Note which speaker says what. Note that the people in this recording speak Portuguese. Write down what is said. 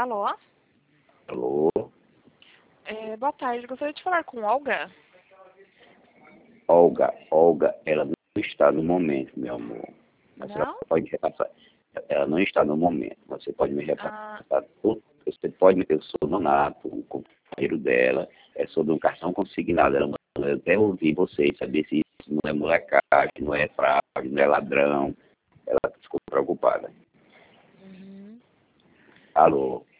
Speaker 1: Alô?
Speaker 2: Alô?
Speaker 1: Boa tarde, gostaria de falar com Olga.
Speaker 2: Olga, ela não está no momento, meu amor. Você
Speaker 1: Não?
Speaker 2: pode repassar. Ela não está no momento. Você pode me
Speaker 1: Ah,
Speaker 2: repassar tudo. Você pode, eu sou Nonato, o companheiro dela. É sobre um cartão consignado. Ela mandou até ouvir vocês, saber se isso não é molecagem, não é fraude, não é ladrão. Ela ficou preocupada.
Speaker 1: uhum.
Speaker 2: Alô?